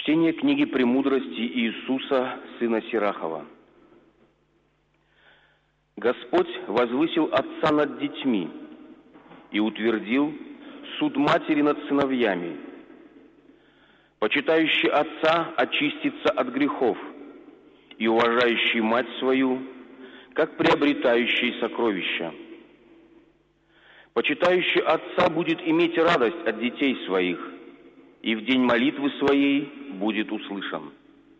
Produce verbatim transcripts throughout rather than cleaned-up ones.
Чтение книги «Премудрости» Иисуса, сына Сирахова. Господь возвысил отца над детьми и утвердил суд матери над сыновьями. Почитающий отца очистится от грехов, и уважающий мать свою, как приобретающий сокровища. Почитающий отца будет иметь радость от детей своих, и в день молитвы своей будет услышан.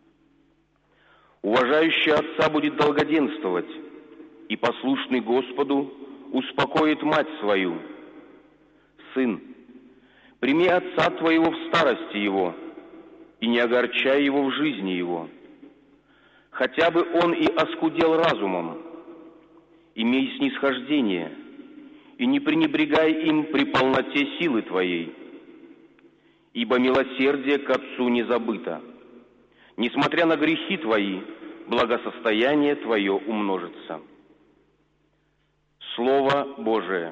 Уважающий отца будет долгоденствовать, и послушный Господу успокоит мать свою. Сын, прими отца твоего в старости его, и не огорчай его в жизни его. Хотя бы он и оскудел разумом, имей снисхождение, и не пренебрегай им при полноте силы твоей. Ибо милосердие к отцу не забыто. Несмотря на грехи твои, благосостояние твое умножится. Слово Божие.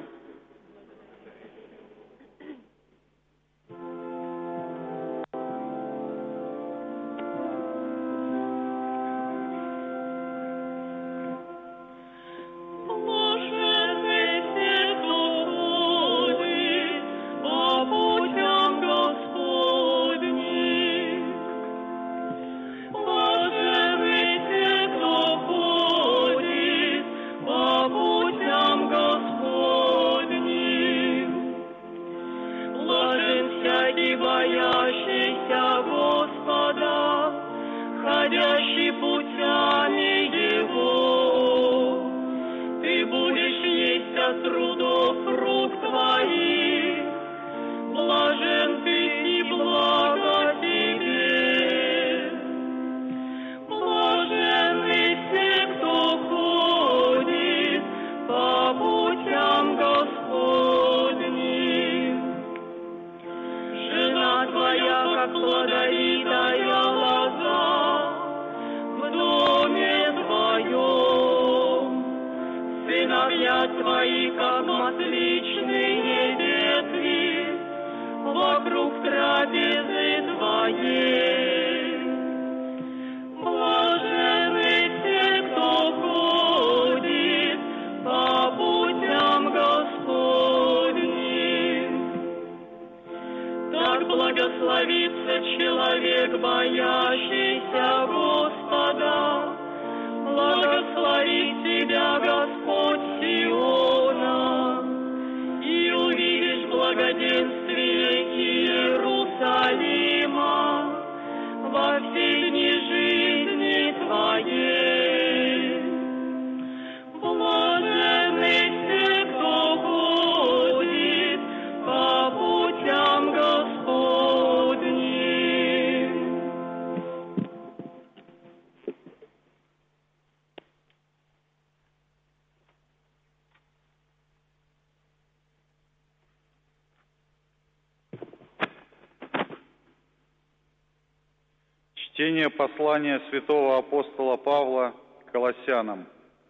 Чтение послания святого апостола Павла к Колоссянам.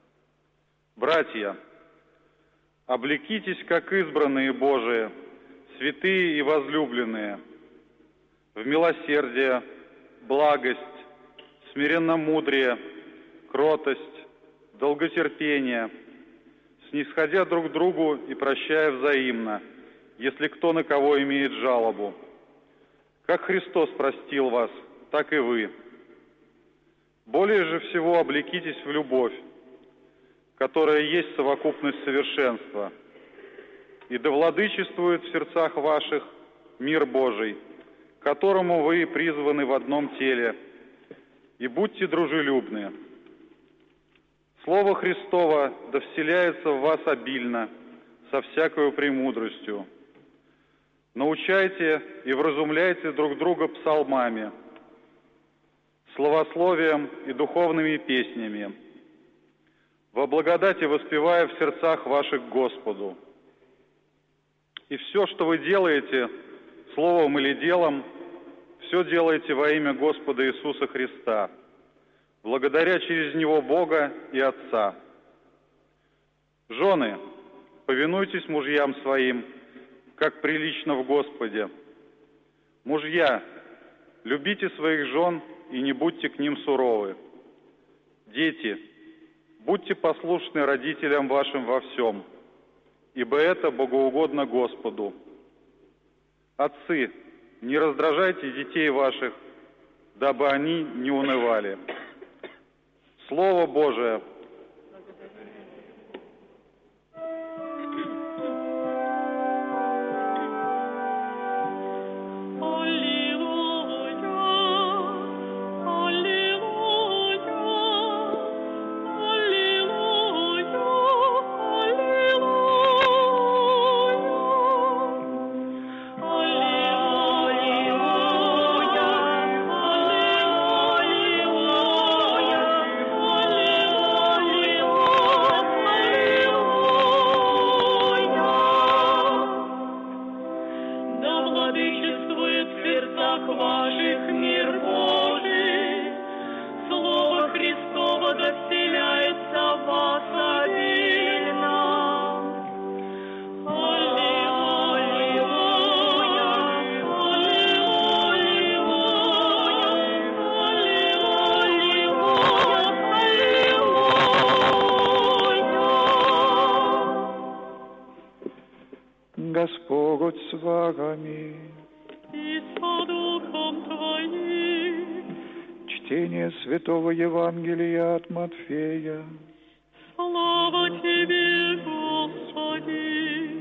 Братья, облекитесь, как избранные Божии, святые и возлюбленные, в милосердие, благость, смиренномудрие, кротость, долготерпение, снисходя друг к другу и прощая взаимно, если кто на кого имеет жалобу. Как Христос простил вас, так и вы. Более же всего облекитесь в любовь, которая есть совокупность совершенства, и да владычествует в сердцах ваших мир Божий, к которому вы призваны в одном теле, и будьте дружелюбны. Слово Христово да вселяется в вас обильно, со всякою премудростью. Научайте и вразумляйте друг друга псалмами, словословием и духовными песнями, во благодати воспевая в сердцах ваших к Господу. И все, что вы делаете, словом или делом, все делайте во имя Господа Иисуса Христа, благодаря через Него Бога и Отца. Жены, повинуйтесь мужьям своим, как прилично в Господе. Мужья, Любите своих жен и не будьте к ним суровы. Дети, будьте послушны родителям вашим во всем, ибо это богоугодно Господу. Отцы, не раздражайте детей ваших, дабы они не унывали. Слово Божие. Господь с вами. И со духом твоим. Чтение Святого Евангелия от Матфея. Слава Тебе, Господи!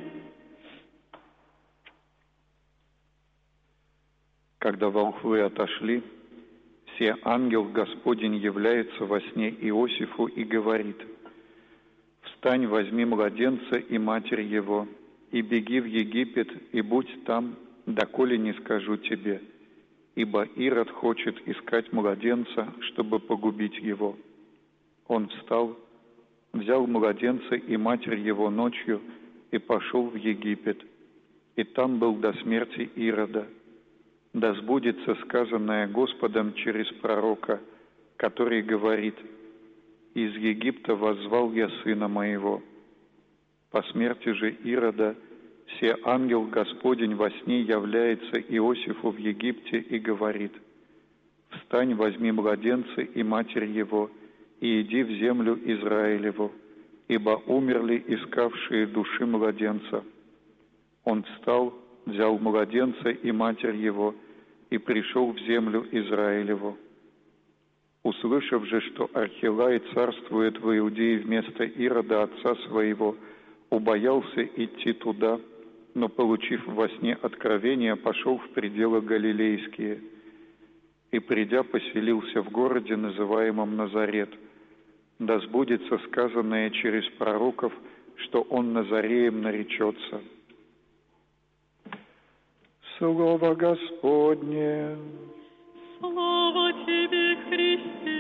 Когда волхвы отошли, все ангел Господень является во сне Иосифу и говорит: «Встань, возьми младенца и матерь его, и беги в Египет, и будь там, доколе не скажу тебе, ибо Ирод хочет искать младенца, чтобы погубить его». Он встал, взял младенца и матерь его ночью и пошел в Египет, и там был до смерти Ирода. Да сбудется сказанное Господом через пророка, который говорит: «Из Египта воззвал я сына моего». По смерти же Ирода все ангел Господень во сне является Иосифу в Египте и говорит: «Встань, возьми младенца и матерь его, и иди в землю Израилеву, ибо умерли искавшие души младенца». Он встал, взял младенца и матерь его, и пришел в землю Израилеву. Услышав же, что Архилай царствует в Иудее вместо Ирода, отца своего, убоялся идти туда, но, получив во сне откровение, пошел в пределы Галилейские, и, придя, поселился в городе, называемом Назарет. Да сбудется сказанное через пророков, что он Назареем наречется. Слово Господне. Слава Тебе, Христе!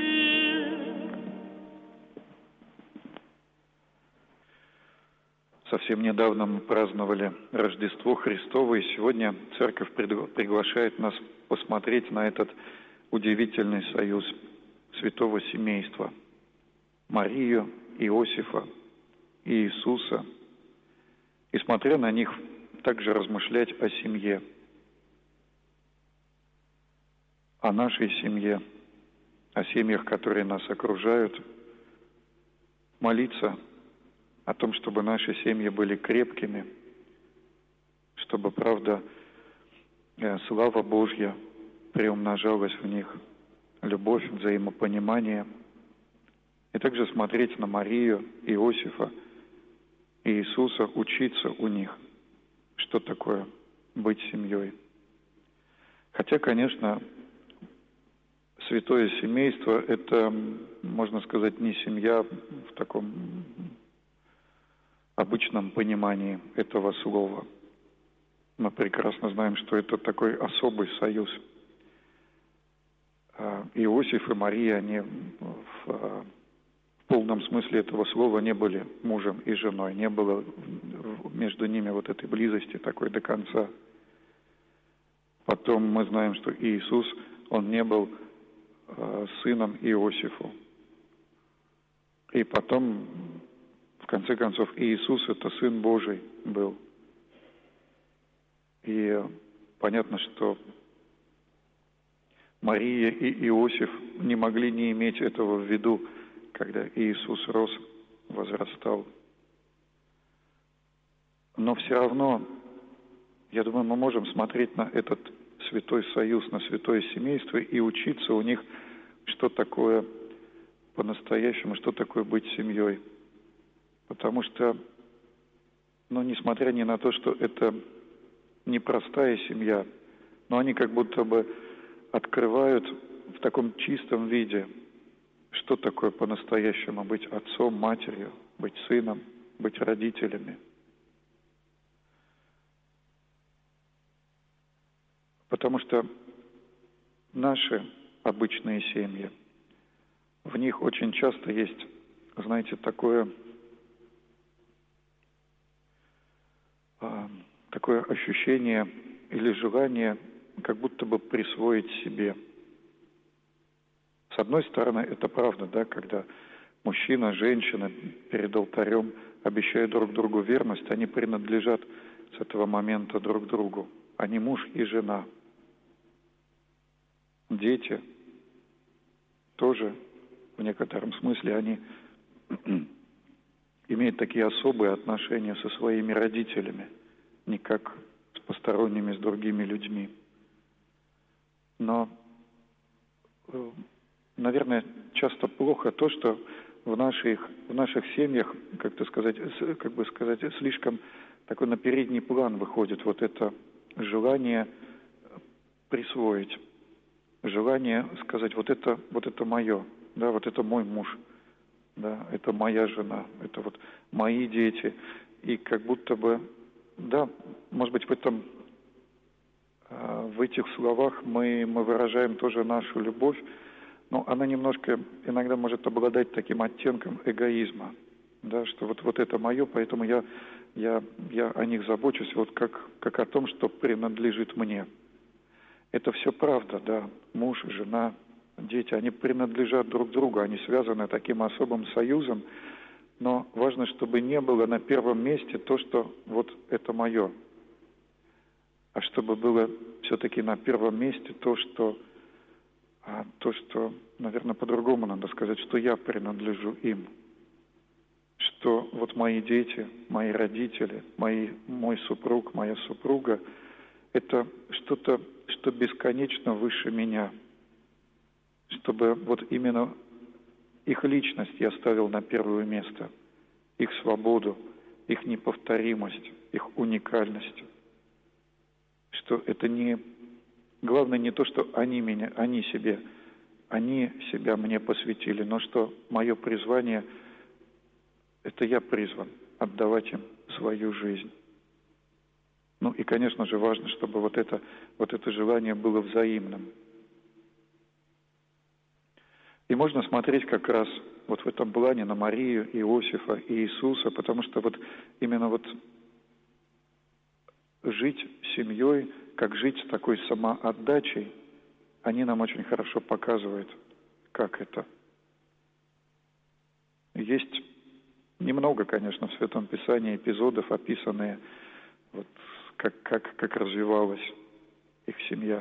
Совсем недавно мы праздновали Рождество Христово, и сегодня Церковь приглашает нас посмотреть на этот удивительный союз святого семейства. Марию, Иосифа и Иисуса. И, смотря на них, также размышлять о семье, о нашей семье, о семьях, которые нас окружают, молиться о том, чтобы наши семьи были крепкими, чтобы, правда, слава Божья приумножалась в них, любовь, взаимопонимание, и также смотреть на Марию, Иосифа и Иисуса, учиться у них, что такое быть семьей. Хотя, конечно, святое семейство – это, можно сказать, не семья в таком обычном понимании этого слова. Мы прекрасно знаем, что это такой особый союз. Иосиф и Мария, они в полном смысле этого слова не были мужем и женой, не было между ними вот этой близости такой до конца. Потом мы знаем, что Иисус, он не был сыном Иосифу. И потом, в конце концов, Иисус – это Сын Божий был. И понятно, что Мария и Иосиф не могли не иметь этого в виду, когда Иисус рос, возрастал. Но все равно, я думаю, мы можем смотреть на этот святой союз, на святое семейство и учиться у них, что такое по-настоящему, что такое быть семьей. Потому что, ну, несмотря ни на то, что это непростая семья, но они как будто бы открывают в таком чистом виде, что такое по-настоящему быть отцом, матерью, быть сыном, быть родителями. Потому что наши обычные семьи, в них очень часто есть, знаете, такое, такое ощущение или желание как будто бы присвоить себе. С одной стороны, это правда, да, когда мужчина, женщина перед алтарем обещают друг другу верность, они принадлежат с этого момента друг другу. Они муж и жена. Дети тоже, в некотором смысле, они имеют такие особые отношения со своими родителями, не как с посторонними, с другими людьми. Но, наверное, часто плохо то, что в наших, в наших семьях, как-то сказать, как бы сказать, слишком такой на передний план выходит вот это желание присвоить, желание сказать, вот это, вот это мое, да, вот это мой муж, да, это моя жена, это вот мои дети. И как будто бы, да, может быть, в этом, в этих словах мы, мы выражаем тоже нашу любовь, но она немножко иногда может обладать таким оттенком эгоизма, да, что вот, вот это мое, поэтому я, я, я о них забочусь вот как, как о том, что принадлежит мне. Это все правда, да, муж, жена, дети, они принадлежат друг другу, они связаны таким особым союзом, но важно, чтобы не было на первом месте то, что вот это мое, а чтобы было все-таки на первом месте то, что, а, то, что, наверное, по-другому надо сказать, что я принадлежу им, что вот мои дети, мои родители, мои, мой супруг, моя супруга – это что-то, что бесконечно выше меня, чтобы вот именно их личность я ставил на первое место, их свободу, их неповторимость, их уникальность. Что это не... Главное не то, что они меня, они себе, они себя мне посвятили, но что мое призвание, это я призван отдавать им свою жизнь. Ну и, конечно же, важно, чтобы вот это, вот это желание было взаимным. И можно смотреть как раз вот в этом плане на Марию, Иосифа и Иисуса, потому что вот именно вот жить семьей, как жить с такой самоотдачей, они нам очень хорошо показывают, как это. Есть немного, конечно, в Святом Писании эпизодов, описанные, вот, как, как, как развивалась их семья.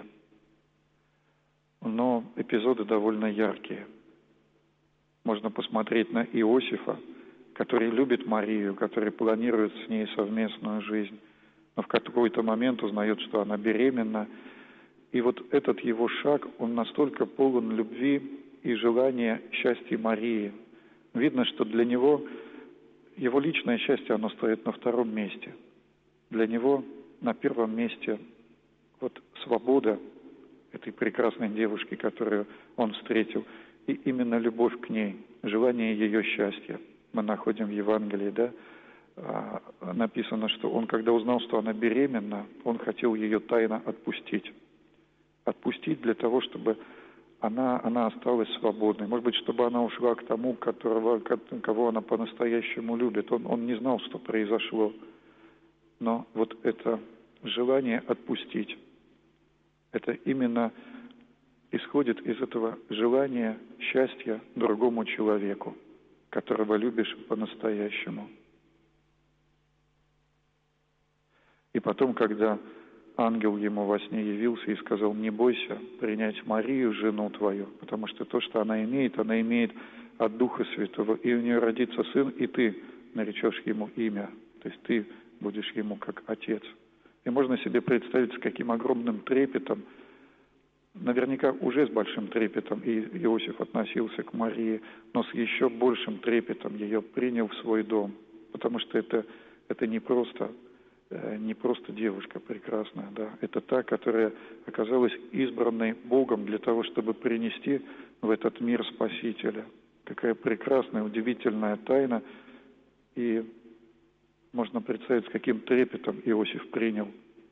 Но эпизоды довольно яркие. Можно посмотреть на Иосифа, который любит Марию, который планирует с ней совместную жизнь, но в какой-то момент узнает, что она беременна. И вот этот его шаг, он настолько полон любви и желания счастья Марии. Видно, что для него, его личное счастье, оно стоит на втором месте. Для него на первом месте вот свобода этой прекрасной девушки, которую он встретил, и именно любовь к ней, желание ее счастья. Мы находим в Евангелии, да, написано, что он, когда узнал, что она беременна, он хотел ее тайно отпустить. Отпустить для того, чтобы она, она осталась свободной. Может быть, чтобы она ушла к тому, которого, кого она по-настоящему любит. Он, он не знал, что произошло. Но вот это желание отпустить, это именно исходит из этого желания счастья другому человеку, которого любишь по-настоящему. И потом, когда ангел ему во сне явился и сказал: не бойся принять Марию, жену твою, потому что то, что она имеет, она имеет от Духа Святого, и у нее родится сын, и ты наречешь ему имя, то есть ты будешь ему как отец. И можно себе представить, с каким огромным трепетом, наверняка уже с большим трепетом и Иосиф относился к Марии, но с еще большим трепетом ее принял в свой дом, потому что это, это не просто, не просто девушка прекрасная, да, это та, которая оказалась избранной Богом для того, чтобы принести в этот мир Спасителя. Какая прекрасная, удивительная тайна, и можно представить, с каким трепетом Иосиф принял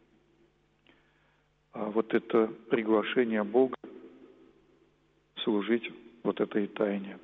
а вот это приглашение Бога служить вот этой тайне.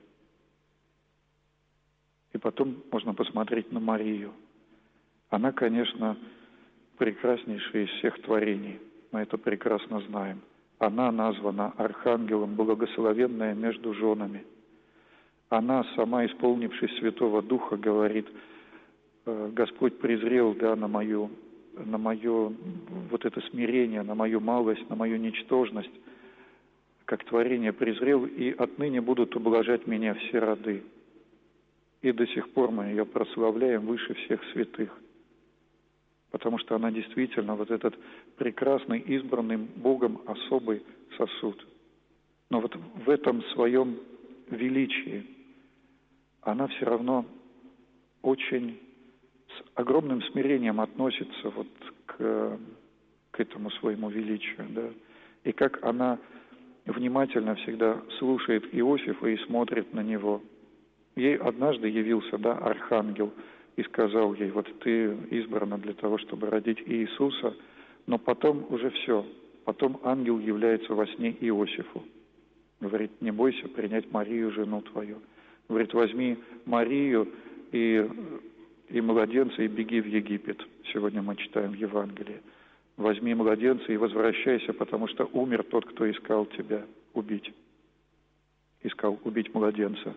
И потом можно посмотреть на Марию. Она, конечно, прекраснейшая из всех творений. Мы это прекрасно знаем. Она названа архангелом, благословенная между женами. Она, сама исполнившись Святого Духа, говорит: Господь презрел, да, на мою, на мое вот это смирение, на мою малость, на мою ничтожность, как творение презрел, и отныне будут ублажать меня все роды. И до сих пор мы ее прославляем выше всех святых, потому что она действительно вот этот прекрасный, избранный Богом особый сосуд. Но вот в этом своем величии она все равно очень с огромным смирением относится вот к, к этому своему величию, да. И как она внимательно всегда слушает Иосифа и смотрит на него. Ей однажды явился, да, архангел и сказал ей: вот ты избрана для того, чтобы родить Иисуса, но потом уже все, потом ангел является во сне Иосифу. Говорит: не бойся принять Марию, жену твою. Говорит: возьми Марию и, и младенца и беги в Египет. Сегодня мы читаем в Евангелии. Возьми младенца и возвращайся, потому что умер тот, кто искал тебя убить. Искал убить младенца.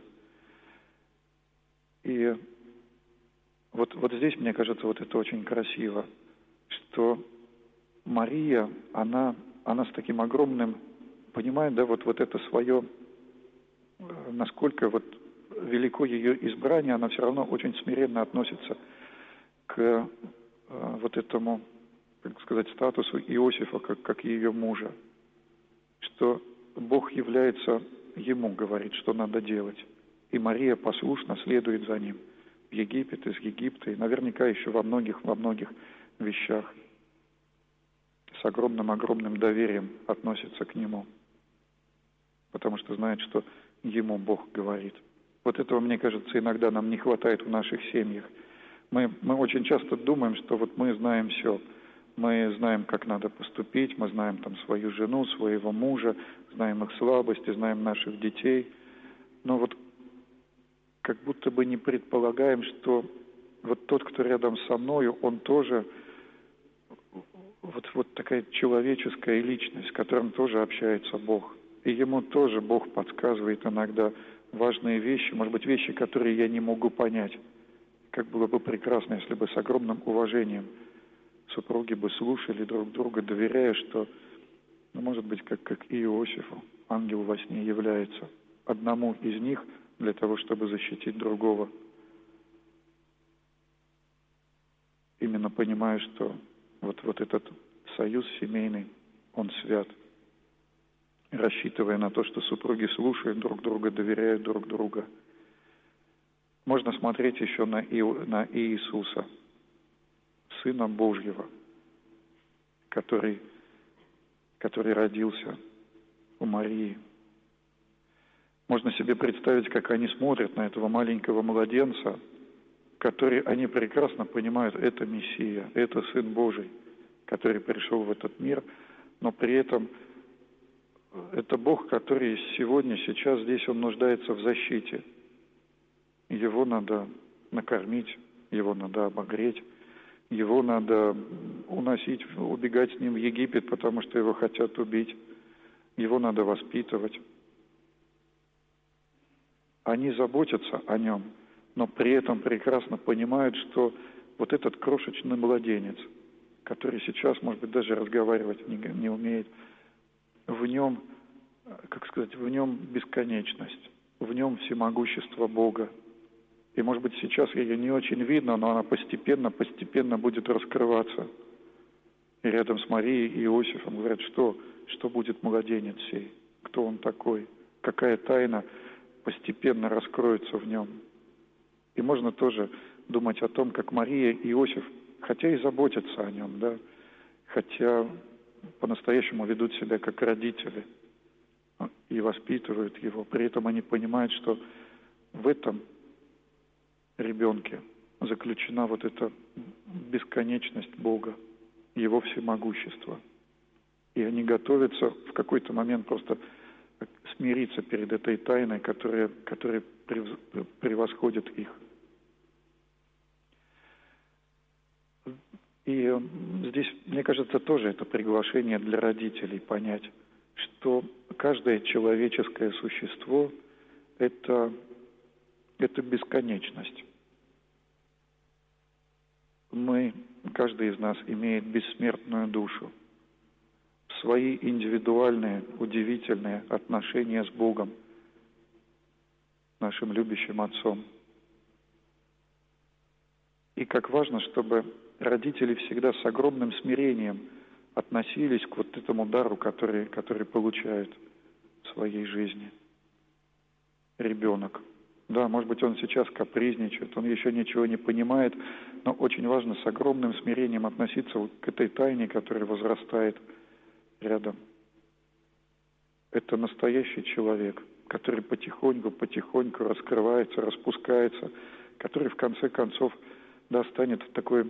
И вот, вот здесь, мне кажется, вот это очень красиво, что Мария, она, она с таким огромным, понимает, да, вот, вот это свое, насколько вот велико ее избрание, она все равно очень смиренно относится к вот этому, как сказать, статусу Иосифа, как, как ее мужа, что Бог является ему, говорит, что надо делать. И Мария послушно следует за ним в Египет, из Египта, и наверняка еще во многих, во многих вещах с огромным-огромным доверием относится к нему, потому что знает, что ему Бог говорит. Вот этого, мне кажется, иногда нам не хватает в наших семьях. Мы, мы очень часто думаем, что вот мы знаем все. Мы знаем, как надо поступить, мы знаем там свою жену, своего мужа, знаем их слабости, знаем наших детей. Но вот как будто бы не предполагаем, что вот тот, кто рядом со мною, он тоже вот, вот такая человеческая личность, с которым тоже общается Бог. И ему тоже Бог подсказывает иногда важные вещи, может быть, вещи, которые я не могу понять. Как было бы прекрасно, если бы с огромным уважением супруги бы слушали друг друга, доверяя, что, ну, может быть, как, как и Иосифу, ангел во сне является одному из них для того, чтобы защитить другого. Именно понимая, что вот, вот этот союз семейный, он свят, рассчитывая на то, что супруги слушают друг друга, доверяют друг друга. Можно смотреть еще на, И, на Иисуса, Сына Божьего, который, который родился у Марии. Можно себе представить, как они смотрят на этого маленького младенца, который они прекрасно понимают, это Мессия, это Сын Божий, который пришел в этот мир, но при этом это Бог, который сегодня, сейчас здесь, Он нуждается в защите. Его надо накормить, его надо обогреть, его надо уносить, убегать с ним в Египет, потому что его хотят убить. Его надо воспитывать. Они заботятся о нем, но при этом прекрасно понимают, что вот этот крошечный младенец, который сейчас, может быть, даже разговаривать не, не умеет, в нем, как сказать, в нем бесконечность, в нем всемогущество Бога. И, может быть, сейчас ее не очень видно, но она постепенно, постепенно будет раскрываться. И рядом с Марией и Иосифом говорят, что, что будет младенец сей, кто он такой, какая тайна постепенно раскроется в нем. И можно тоже думать о том, как Мария и Иосиф, хотя и заботятся о нем, да, хотя по-настоящему ведут себя как родители и воспитывают его, при этом они понимают, что в этом ребенке заключена вот эта бесконечность Бога, Его всемогущество. И они готовятся в какой-то момент просто смириться перед этой тайной, которая, которая превосходит их. И здесь, мне кажется, тоже это приглашение для родителей понять, что каждое человеческое существо – это, это бесконечность. Мы, каждый из нас имеет бессмертную душу, свои индивидуальные, удивительные отношения с Богом, нашим любящим Отцом. И как важно, чтобы родители всегда с огромным смирением относились к вот этому дару, который, который получает в своей жизни ребенок. Да, может быть, он сейчас капризничает, он еще ничего не понимает, но очень важно с огромным смирением относиться вот к этой тайне, которая возрастает рядом. Это настоящий человек, который потихоньку, потихоньку раскрывается, распускается, который в конце концов, да, станет такой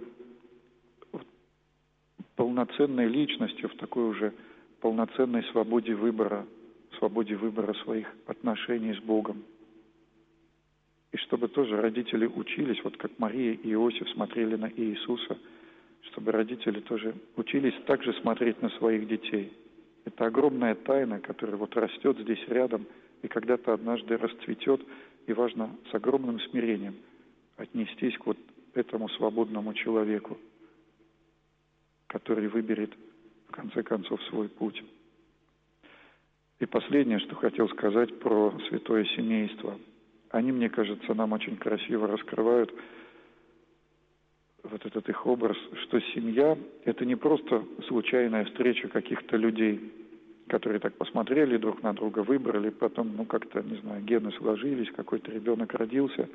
полноценной личностью, в такой уже полноценной свободе выбора, свободе выбора своих отношений с Богом. И чтобы тоже родители учились, вот как Мария и Иосиф смотрели на Иисуса, чтобы родители тоже учились также смотреть на своих детей. Это огромная тайна, которая вот растет здесь рядом, и когда-то однажды расцветет, и важно с огромным смирением отнестись к вот этому свободному человеку, который выберет в конце концов свой путь. И последнее, что хотел сказать про святое семейство. Они, мне кажется, нам очень красиво раскрывают вот этот их образ, что семья – это не просто случайная встреча каких-то людей, которые так посмотрели друг на друга, выбрали, потом, ну, как-то, не знаю, гены сложились, какой-то ребенок родился.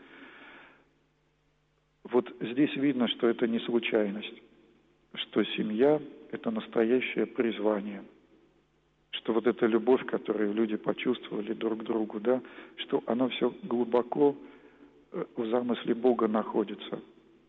Вот здесь видно, что это не случайность, что семья – это настоящее призвание, что вот эта любовь, которую люди почувствовали друг к другу, да, что она все глубоко в замысле Бога находится,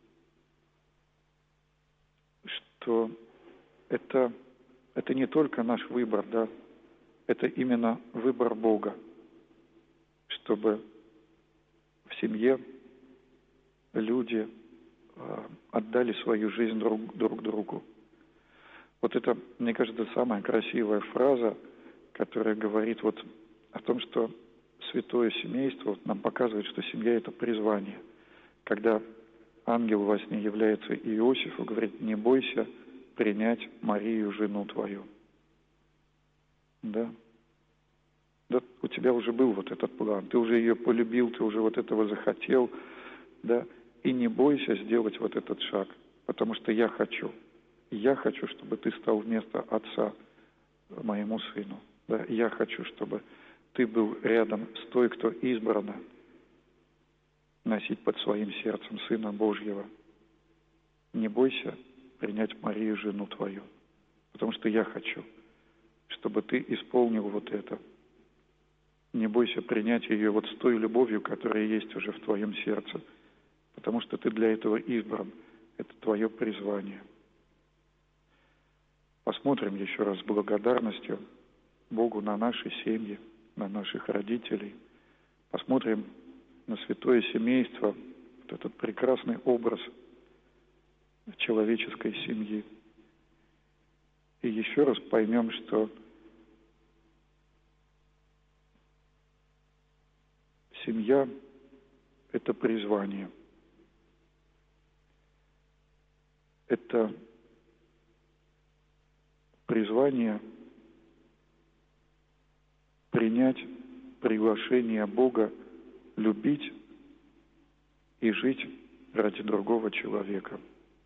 что это, это не только наш выбор, да, это именно выбор Бога, чтобы в семье люди э, отдали свою жизнь друг, друг другу. Вот это, мне кажется, самая красивая фраза, которая говорит вот о том, что святое семейство вот нам показывает, что семья – это призвание. Когда ангел во сне является Иосифу, говорит: не бойся принять Марию, жену твою. Да? Да, у тебя уже был вот этот план, ты уже ее полюбил, ты уже вот этого захотел, да, и не бойся сделать вот этот шаг, потому что я хочу. Я хочу, чтобы ты стал вместо отца моему сыну. Да? Я хочу, чтобы ты был рядом с той, кто избрана носить под своим сердцем Сына Божьего. Не бойся принять Марию, жену твою, потому что я хочу, чтобы ты исполнил вот это. Не бойся принять ее вот с той любовью, которая есть уже в твоем сердце, потому что ты для этого избран. Это твое призвание. Посмотрим еще раз с благодарностью Богу на наши семьи, на наших родителей. Посмотрим на святое семейство, вот этот прекрасный образ человеческой семьи. И еще раз поймем, что семья – это призвание. Это призвание принять приглашение Бога любить и жить ради другого человека.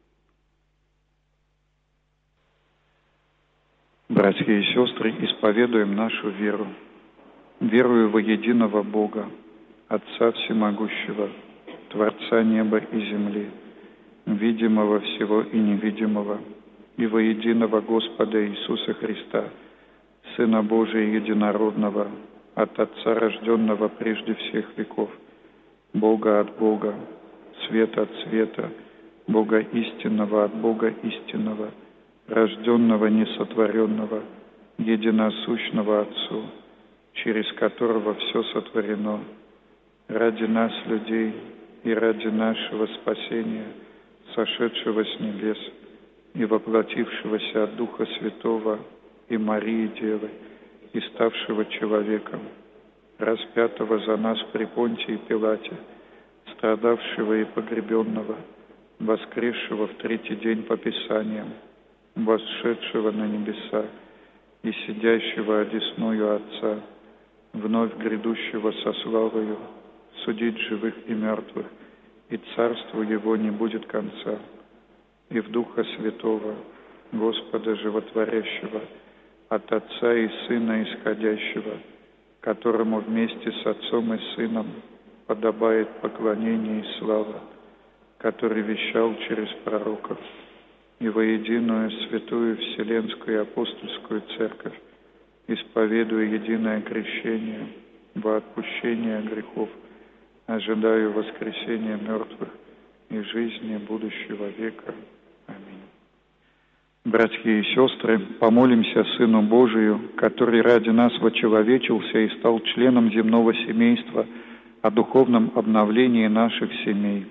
Братья и сестры, исповедуем нашу веру. Верую во единого Бога, Отца Всемогущего, Творца неба и земли, видимого всего и невидимого, и во единого Господа Иисуса Христа, Сына Божия Единородного, от Отца рожденного прежде всех веков, Бога от Бога, свет от света, Бога истинного от Бога истинного, рожденного несотворенного, единосущного Отцу, через которого все сотворено, ради нас, людей, и ради нашего спасения, сошедшего с небес и воплотившегося от Духа Святого и Марии Девы, и ставшего человеком, распятого за нас при Понтии Пилате, страдавшего и погребенного, воскресшего в третий день по Писаниям, восшедшего на небеса и сидящего одесную Отца, вновь грядущего со славою, судить живых и мертвых, и царству Его не будет конца, и в Духа Святого, Господа Животворящего, от Отца и Сына исходящего, которому вместе с Отцом и Сыном подобает поклонение и слава, который вещал через пророков, и во единую святую Вселенскую апостольскую Церковь, исповедуя единое крещение во отпущение грехов, ожидаю воскресения мертвых и жизни будущего века. Аминь. Братья и сестры, помолимся Сыну Божию, который ради нас вочеловечился и стал членом земного семейства, о духовном обновлении наших семей.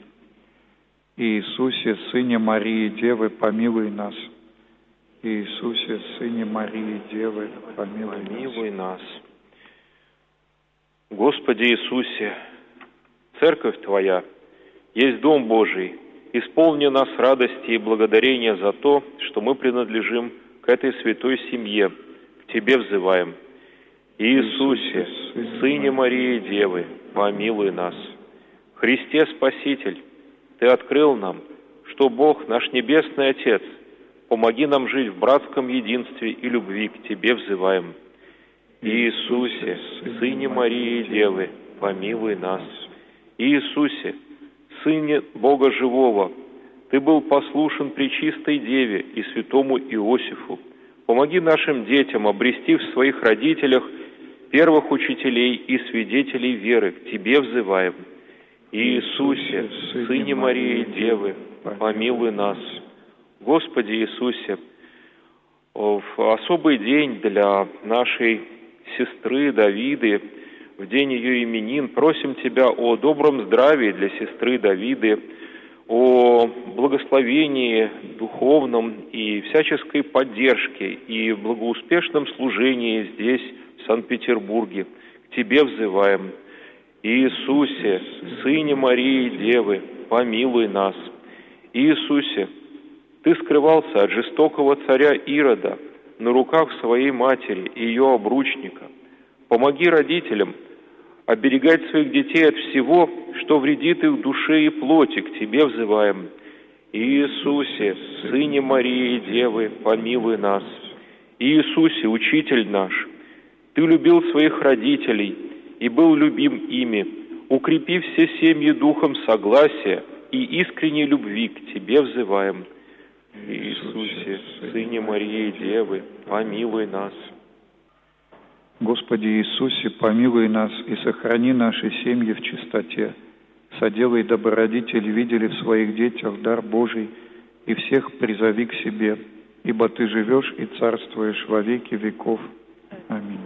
Иисусе, Сыне Марии Девы, помилуй нас. Иисусе, Сыне Марии Девы, помилуй, помилуй нас. Господи Иисусе, Церковь Твоя есть Дом Божий. Исполни нас радости и благодарения за то, что мы принадлежим к этой святой семье, к Тебе взываем. Иисусе, Сыне Марии Девы, помилуй нас. Христе Спаситель, Ты открыл нам, что Бог, наш Небесный Отец, помоги нам жить в братском единстве и любви, к Тебе взываем. Иисусе, Сыне Марии Девы, помилуй нас. Иисусе, Сыне Бога Живого, Ты был послушен Пречистой Деве и святому Иосифу. Помоги нашим детям обрести в своих родителях первых учителей и свидетелей веры, к Тебе взываем. Иисусе, Сыне Марии Девы, помилуй нас. Господи Иисусе, в особый день для нашей сестры Давиды, в день ее именин, просим Тебя о добром здравии для сестры Давиды, о благословении духовном и всяческой поддержке и благоуспешном служении здесь, в Санкт-Петербурге. К Тебе взываем. Иисусе, Сыне Марии Девы, помилуй нас. Иисусе, Ты скрывался от жестокого царя Ирода на руках своей матери и ее обручника. Помоги родителям оберегать своих детей от всего, что вредит их душе и плоти, к Тебе взываем. Иисусе, Сыне Марии Девы, помилуй нас. Иисусе, Учитель наш, Ты любил своих родителей и был любим ими. Укрепи все семьи духом согласия и искренней любви, к Тебе взываем. Иисусе, Сыне Марии Девы, помилуй нас. Господи Иисусе, помилуй нас и сохрани наши семьи в чистоте. Соделай, дабы родители видели в своих детях дар Божий, и всех призови к себе, ибо Ты живешь и царствуешь во веки веков. Аминь.